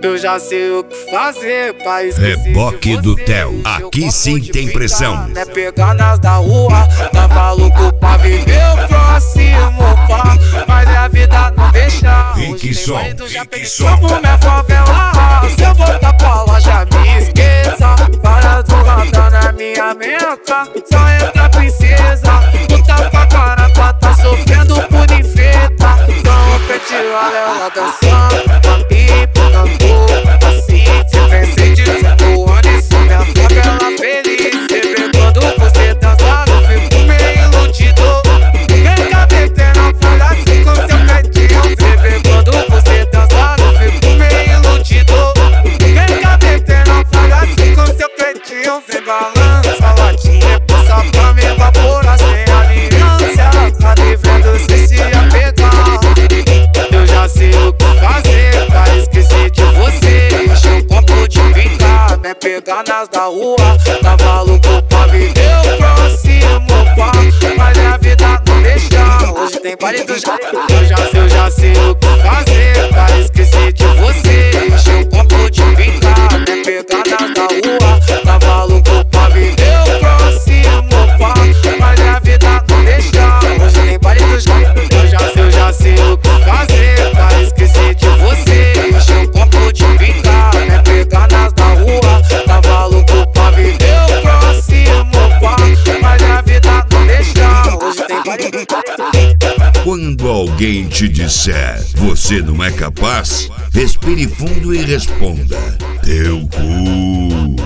Eu já sei o que fazer pra esquecer Reboque de do você. Theo, aqui sim tem pressão. Não é pegar nas da rua, tava louco pra viver o próximo pá. Mas a vida não deixa. Rick Som, Rick Som. Como minha favela, se eu voltar pra lá já me esqueça. Para do rodão na minha menta, só entra princesa. Puta pra caramba, tá sofrendo por infeta. Então petiolha ela dançando, pipa na boca, assim. Se vem de o Anderson, minha favela feliz. Você vê quando você dança, eu fico meio iludido. Vem cá, detendo, faz assim com seu cantinho. Você vê quando você dança, eu fico meio iludido. Vem cá, detendo, faz assim com seu cantinho. Vem balança, latinha, passa pra me evaporar sem aliança. Ela tá devendo, sei se ia pegar. Eu já sei o que fazer pra esquecer de você. Encher um copo de pintar, né? Pegar nas da rua, tava louco pra viver o próximo pá. Mas a vida não deixa, hoje tem baile dos gatos. Eu já sei o que fazer pra esquecer de você. Encher um copo de pintar, né? Pegar nas da rua, tava louco pra viver o próximo pá. Mas a vida não deixa, hoje tem baile dos gatos. Eu já sei o que fazer pra esquecer de você. Encher um copo de pintar, né? Pegar nas da rua, tava louco pra viver o próximo pá. Mas a vida não deixa, hoje tem baile dos gatos. Quando alguém te disser você não é capaz, respire fundo e responda: teu cu.